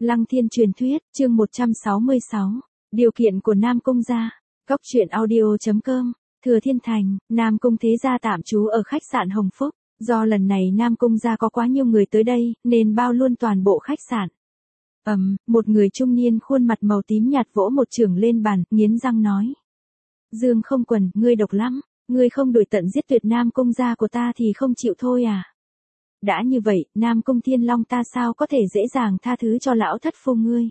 Lăng Thiên truyền thuyết, chương 166. Điều kiện của Nam Cung gia. Góc truyện audio.com. Thừa Thiên Thành, Nam Cung thế gia tạm trú ở khách sạn Hồng Phúc. Do lần này Nam Cung gia có quá nhiều người tới đây, nên bao luôn toàn bộ khách sạn. Một người trung niên khuôn mặt màu tím nhạt vỗ một chưởng lên bàn, nghiến răng nói. Dương Không Quần, ngươi độc lắm, ngươi không đuổi tận giết tuyệt Nam Cung gia của ta thì không chịu thôi à? Đã như vậy, Nam Cung Thiên Long ta sao có thể dễ dàng tha thứ cho lão thất phu ngươi.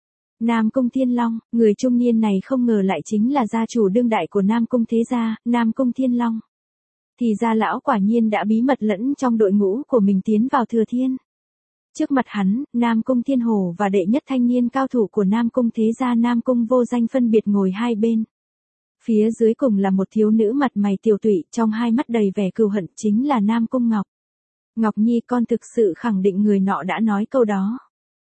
Nam Cung Thiên Long, người trung niên này không ngờ lại chính là gia chủ đương đại của Nam Cung thế gia, Nam Cung Thiên Long. Thì ra lão quả nhiên đã bí mật lẫn trong đội ngũ của mình tiến vào Thừa Thiên. Trước mặt hắn, Nam Cung Thiên Hổ và đệ nhất thanh niên cao thủ của Nam Cung thế gia Nam Cung Vô Danh phân biệt ngồi hai bên. Phía dưới cùng là một thiếu nữ mặt mày tiều tụy, trong hai mắt đầy vẻ cừu hận, chính là Nam Cung Ngọc. Ngọc Nhi, con thực sự khẳng định người nọ đã nói câu đó.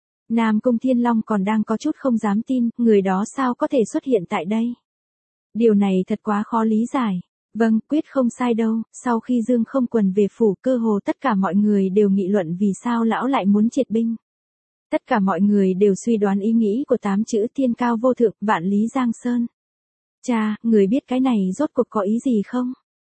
Nam Cung Thiên Long còn đang có chút không dám tin, người đó sao có thể xuất hiện tại đây. Điều này thật quá khó lý giải. Vâng, quyết không sai đâu, sau khi Dương Không Quần về phủ, cơ hồ tất cả mọi người đều nghị luận vì sao lão lại muốn triệt binh. Tất cả mọi người đều suy đoán ý nghĩ của 8 chữ thiên cao vô thượng, vạn lý giang sơn. Cha, người biết cái này rốt cuộc có ý gì không?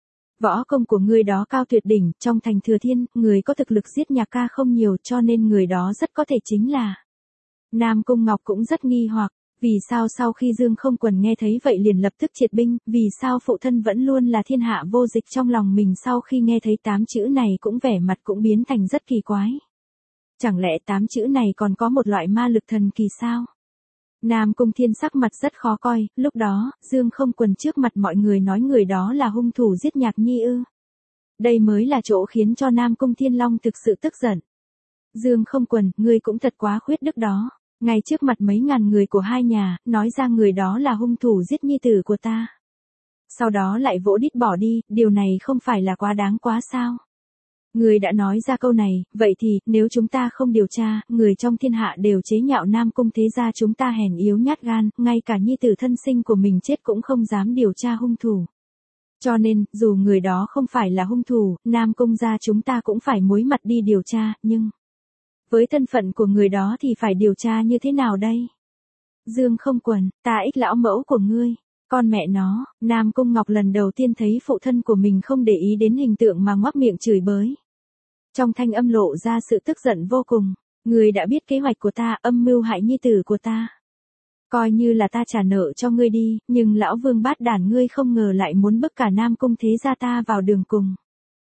Võ công của người đó cao tuyệt đỉnh, trong thành Thừa Thiên, người có thực lực giết nhạc ca không nhiều cho nên người đó rất có thể chính là. Nam Cung Ngọc cũng rất nghi hoặc, vì sao sau khi Dương Không Quần nghe thấy vậy liền lập tức triệt binh, vì sao phụ thân vẫn luôn là thiên hạ vô dịch trong lòng mình sau khi nghe thấy 8 chữ này cũng vẻ mặt cũng biến thành rất kỳ quái. Chẳng lẽ 8 chữ này còn có một loại ma lực thần kỳ sao? Nam Cung Thiên sắc mặt rất khó coi, lúc đó, Dương Không Quần trước mặt mọi người nói người đó là hung thủ giết Nhạc Nhi ư. Đây mới là chỗ khiến cho Nam Cung Thiên Long thực sự tức giận. Dương Không Quần, ngươi cũng thật quá khuyết đức đó. Ngay trước mặt mấy ngàn người của hai nhà, nói ra người đó là hung thủ giết nhi tử của ta. Sau đó lại vỗ đít bỏ đi, điều này không phải là quá đáng quá sao? Người đã nói ra câu này, vậy thì, nếu chúng ta không điều tra, người trong thiên hạ đều chế nhạo Nam Cung thế gia chúng ta hèn yếu nhát gan, ngay cả nhi tử thân sinh của mình chết cũng không dám điều tra hung thủ. Cho nên, dù người đó không phải là hung thủ, Nam Cung gia chúng ta cũng phải muối mặt đi điều tra, nhưng với thân phận của người đó thì phải điều tra như thế nào đây? Dương Không Quần, ta ích lão mẫu của ngươi. Con mẹ nó, Nam Cung Ngọc lần đầu tiên thấy phụ thân của mình không để ý đến hình tượng mà ngoác miệng chửi bới. Trong thanh âm lộ ra sự tức giận vô cùng. Ngươi đã biết kế hoạch của ta, âm mưu hại nhi tử của ta. Coi như là ta trả nợ cho ngươi đi, nhưng lão vương bát đản ngươi không ngờ lại muốn bức cả Nam Cung thế gia ta vào đường cùng.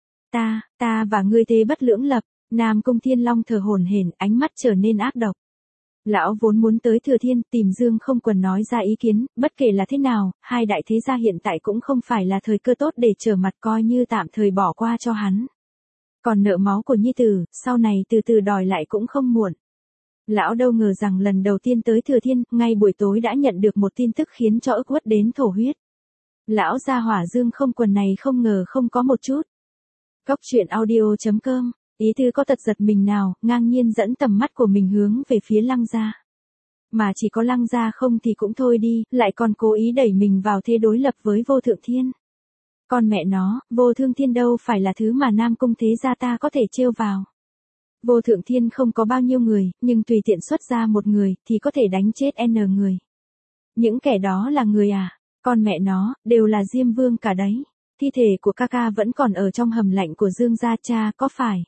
Ta và ngươi thế bất lưỡng lập. Nam Cung Thiên Long thở hổn hển, ánh mắt trở nên ác độc. Lão vốn muốn tới Thừa Thiên tìm Dương Không Quần nói ra ý kiến, bất kể là thế nào, hai đại thế gia hiện tại cũng không phải là thời cơ tốt để trở mặt, coi như tạm thời bỏ qua cho hắn. Còn nợ máu của nhi tử, sau này từ từ đòi lại cũng không muộn. Lão đâu ngờ rằng lần đầu tiên tới Thừa Thiên, ngay buổi tối đã nhận được một tin tức khiến cho ức uất đến thổ huyết. Lão gia hỏa Dương Không Quần này không ngờ không có một chút. Góc truyện audio.com. Ý thư có tật giật mình nào, ngang nhiên dẫn tầm mắt của mình hướng về phía Lăng gia. Mà chỉ có Lăng gia không thì cũng thôi đi, lại còn cố ý đẩy mình vào thế đối lập với Vô Thượng Thiên. Con mẹ nó, Vô Thượng Thiên đâu phải là thứ mà Nam Cung thế gia ta có thể trêu vào. Vô Thượng Thiên không có bao nhiêu người, nhưng tùy tiện xuất ra một người, thì có thể đánh chết N người. Những kẻ đó là người à? Con mẹ nó, đều là Diêm Vương cả đấy. Thi thể của ca ca vẫn còn ở trong hầm lạnh của Dương gia cha, có phải?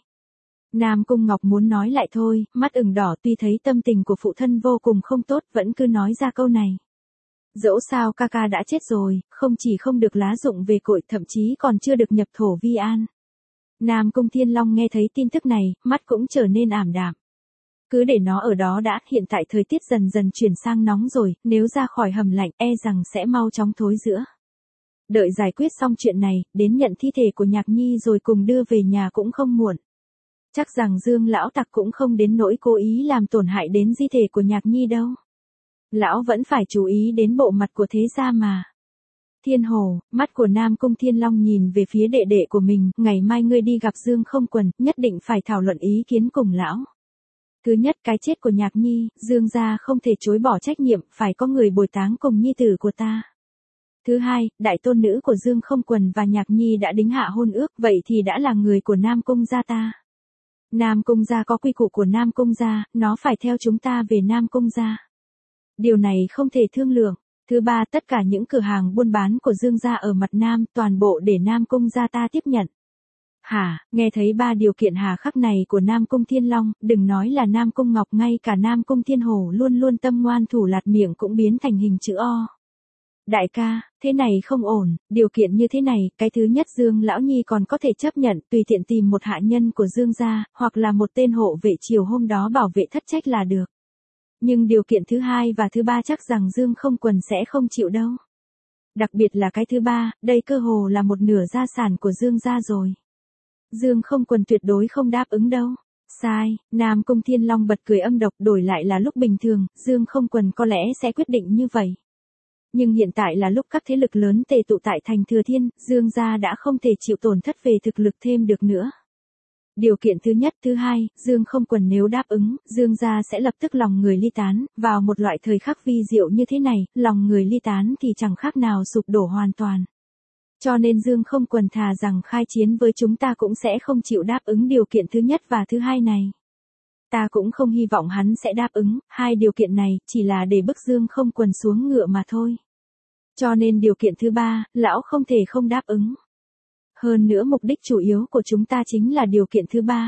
Nam Cung Ngọc muốn nói lại thôi, mắt ửng đỏ, tuy thấy tâm tình của phụ thân vô cùng không tốt, vẫn cứ nói ra câu này. Dẫu sao ca ca đã chết rồi, không chỉ không được lá dụng về cội, thậm chí còn chưa được nhập thổ vi an. Nam Cung Thiên Long nghe thấy tin tức này, mắt cũng trở nên ảm đạm. Cứ để nó ở đó đã, hiện tại thời tiết dần dần chuyển sang nóng rồi, nếu ra khỏi hầm lạnh e rằng sẽ mau chóng thối rữa. Đợi giải quyết xong chuyện này, đến nhận thi thể của Nhạc Nhi rồi cùng đưa về nhà cũng không muộn. Chắc rằng Dương lão tặc cũng không đến nỗi cố ý làm tổn hại đến di thể của Nhạc Nhi đâu. Lão vẫn phải chú ý đến bộ mặt của thế gia mà. Thiên Hồ, mắt của Nam Cung Thiên Long nhìn về phía đệ đệ của mình, ngày mai ngươi đi gặp Dương Không Quần, nhất định phải thảo luận ý kiến cùng lão. Thứ nhất, cái chết của Nhạc Nhi, Dương gia không thể chối bỏ trách nhiệm, phải có người bồi táng cùng nhi tử của ta. Thứ hai, đại tôn nữ của Dương Không Quần và Nhạc Nhi đã đính hạ hôn ước, vậy thì đã là người của Nam Cung gia ta. Nam Cung gia có quy củ của Nam Cung gia, nó phải theo chúng ta về Nam Cung gia. Điều này không thể thương lượng. Thứ ba, tất cả những cửa hàng buôn bán của Dương gia ở mặt Nam, toàn bộ để Nam Cung gia ta tiếp nhận. Hả, nghe thấy ba điều kiện hà khắc này của Nam Cung Thiên Long, đừng nói là Nam Cung Ngọc, ngay cả Nam Cung Thiên Hổ luôn luôn tâm ngoan thủ lạt miệng cũng biến thành hình chữ O. Đại ca, thế này không ổn, điều kiện như thế này, cái thứ nhất Dương Lão Nhi còn có thể chấp nhận, tùy tiện tìm một hạ nhân của Dương gia, hoặc là một tên hộ vệ chiều hôm đó bảo vệ thất trách là được. Nhưng điều kiện thứ hai và thứ ba chắc rằng Dương Không Quần sẽ không chịu đâu. Đặc biệt là cái thứ ba, đây cơ hồ là một nửa gia sản của Dương gia rồi. Dương Không Quần tuyệt đối không đáp ứng đâu. Sai, Nam Cung Thiên Long bật cười âm độc, đổi lại là lúc bình thường, Dương Không Quần có lẽ sẽ quyết định như vậy. Nhưng hiện tại là lúc các thế lực lớn tề tụ tại thành Thừa Thiên, Dương gia đã không thể chịu tổn thất về thực lực thêm được nữa. Điều kiện thứ nhất, thứ hai, Dương Không Quần nếu đáp ứng, Dương gia sẽ lập tức lòng người ly tán, vào một loại thời khắc vi diệu như thế này, lòng người ly tán thì chẳng khác nào sụp đổ hoàn toàn. Cho nên Dương Không Quần thà rằng khai chiến với chúng ta cũng sẽ không chịu đáp ứng điều kiện thứ nhất và thứ hai này. Ta cũng không hy vọng hắn sẽ đáp ứng, hai điều kiện này chỉ là để bức Dương Không Quần xuống ngựa mà thôi. Cho nên điều kiện thứ ba, lão không thể không đáp ứng. Hơn nữa mục đích chủ yếu của chúng ta chính là điều kiện thứ ba.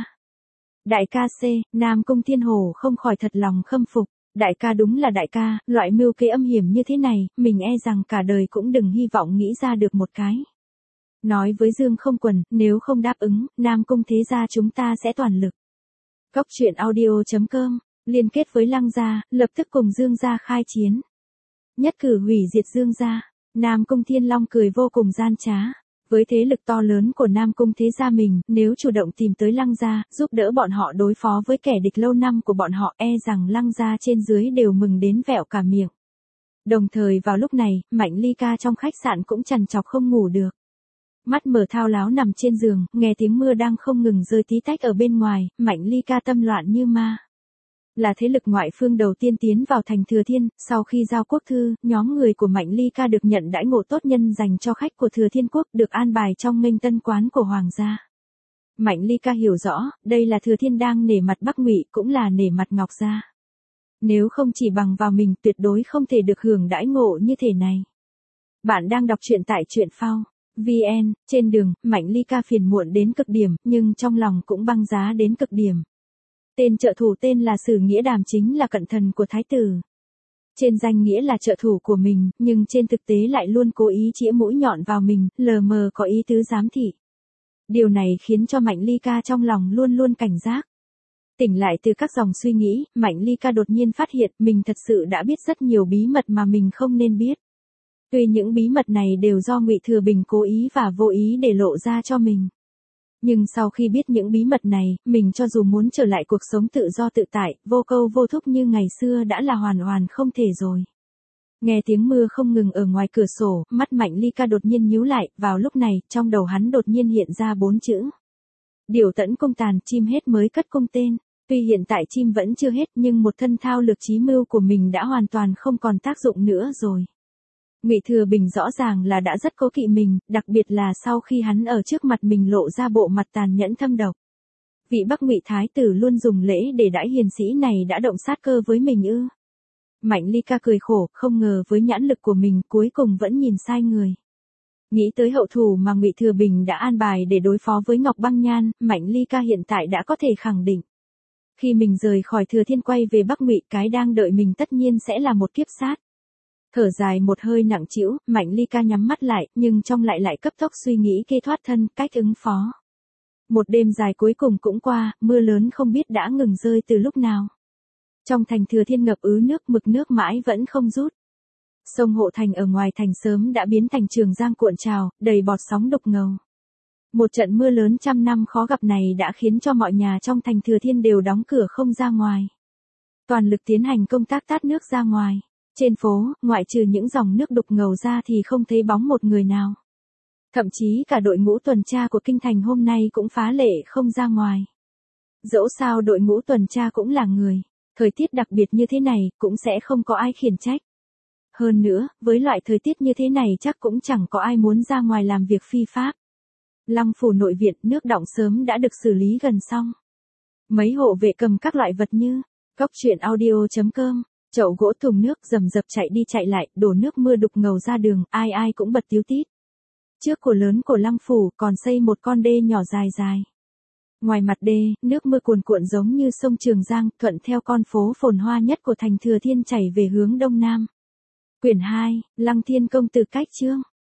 Đại ca C, Nam Cung Thiên Hổ không khỏi thật lòng khâm phục. Đại ca đúng là đại ca, loại mưu kế âm hiểm như thế này, mình e rằng cả đời cũng đừng hy vọng nghĩ ra được một cái. Nói với Dương Không Quần, nếu không đáp ứng, Nam Cung thế gia chúng ta sẽ toàn lực. Cóc truyện audio.com, liên kết với Lăng gia, lập tức cùng Dương gia khai chiến. Nhất cử hủy diệt Dương gia, Nam Cung Thiên Long cười vô cùng gian trá. Với thế lực to lớn của Nam Cung thế gia mình, nếu chủ động tìm tới Lăng gia, giúp đỡ bọn họ đối phó với kẻ địch lâu năm của bọn họ, e rằng Lăng gia trên dưới đều mừng đến vẹo cả miệng. Đồng thời vào lúc này, Mạnh Ly Ca trong khách sạn cũng trằn trọc không ngủ được. Mắt mở thao láo nằm trên giường, nghe tiếng mưa đang không ngừng rơi tí tách ở bên ngoài, Mạnh Ly Ca tâm loạn như ma. Là thế lực ngoại phương đầu tiên tiến vào thành Thừa Thiên, sau khi giao quốc thư, nhóm người của Mạnh Ly Ca được nhận đãi ngộ tốt nhân dành cho khách của Thừa Thiên Quốc, được an bài trong nghênh tân quán của Hoàng gia. Mạnh Ly Ca hiểu rõ, đây là Thừa Thiên đang nể mặt Bắc Ngụy, cũng là nể mặt Ngọc gia. Nếu không chỉ bằng vào mình, tuyệt đối không thể được hưởng đãi ngộ như thế này. Bạn đang đọc truyện tại truyện phao VN, trên đường, Mạnh Ly Ca phiền muộn đến cực điểm, nhưng trong lòng cũng băng giá đến cực điểm. Tên trợ thủ tên là Sử Nghĩa Đàm chính là cận thần của Thái tử. Trên danh nghĩa là trợ thủ của mình, nhưng trên thực tế lại luôn cố ý chĩa mũi nhọn vào mình, lờ mờ có ý tứ giám thị. Điều này khiến cho Mạnh Ly Ca trong lòng luôn luôn cảnh giác. Tỉnh lại từ các dòng suy nghĩ, Mạnh Ly Ca đột nhiên phát hiện mình thật sự đã biết rất nhiều bí mật mà mình không nên biết. Tuy những bí mật này đều do Ngụy Thừa Bình cố ý và vô ý để lộ ra cho mình. Nhưng sau khi biết những bí mật này, mình cho dù muốn trở lại cuộc sống tự do tự tại, vô câu vô thúc như ngày xưa đã là hoàn toàn không thể rồi. Nghe tiếng mưa không ngừng ở ngoài cửa sổ, mắt Mạnh Ly Ca đột nhiên nhíu lại, vào lúc này, trong đầu hắn đột nhiên hiện ra 4 chữ. Điều tẫn cung tàn, chim hết mới cất cung tên. Tuy hiện tại chim vẫn chưa hết nhưng một thân thao lược chí mưu của mình đã hoàn toàn không còn tác dụng nữa rồi. Ngụy Thừa Bình rõ ràng là đã rất cố kỵ mình, đặc biệt là sau khi hắn ở trước mặt mình lộ ra bộ mặt tàn nhẫn thâm độc. Vị Bắc Ngụy thái tử luôn dùng lễ để đãi hiền sĩ này đã động sát cơ với mình ư? Mạnh Ly Ca cười khổ, không ngờ với nhãn lực của mình cuối cùng vẫn nhìn sai người. Nghĩ tới hậu thủ mà Ngụy Thừa Bình đã an bài để đối phó với Ngọc Băng Nhan, Mạnh Ly Ca hiện tại đã có thể khẳng định. Khi mình rời khỏi Thừa Thiên quay về Bắc Ngụy, cái đang đợi mình tất nhiên sẽ là một kiếp sát. Thở dài một hơi nặng trĩu, Mạnh Ly Ca nhắm mắt lại, nhưng trong lại cấp tốc suy nghĩ kế thoát thân, cách ứng phó. Một đêm dài cuối cùng cũng qua, mưa lớn không biết đã ngừng rơi từ lúc nào. Trong thành Thừa Thiên ngập ứ nước, mực nước mãi vẫn không rút. Sông Hộ Thành ở ngoài thành sớm đã biến thành trường giang cuộn trào, đầy bọt sóng đục ngầu. Một trận mưa lớn trăm năm khó gặp này đã khiến cho mọi nhà trong thành Thừa Thiên đều đóng cửa không ra ngoài. Toàn lực tiến hành công tác tát nước ra ngoài. Trên phố, ngoại trừ những dòng nước đục ngầu ra thì không thấy bóng một người nào. Thậm chí cả đội ngũ tuần tra của kinh thành hôm nay cũng phá lệ không ra ngoài. Dẫu sao đội ngũ tuần tra cũng là người, thời tiết đặc biệt như thế này cũng sẽ không có ai khiển trách. Hơn nữa, với loại thời tiết như thế này chắc cũng chẳng có ai muốn ra ngoài làm việc phi pháp. Lăng phủ nội viện nước đọng sớm đã được xử lý gần xong. Mấy hộ vệ cầm các loại vật như cốc truyện audio.com, chậu gỗ thùng nước rầm rập chạy đi chạy lại, đổ nước mưa đục ngầu ra đường, ai ai cũng bật tíu tít. Trước cửa lớn của lăng phủ còn xây một con đê nhỏ dài dài. Ngoài mặt đê, nước mưa cuồn cuộn giống như sông Trường Giang, thuận theo con phố phồn hoa nhất của thành Thừa Thiên chảy về hướng đông nam. Quyển 2, Lăng Thiên Công Tử Cách Chương.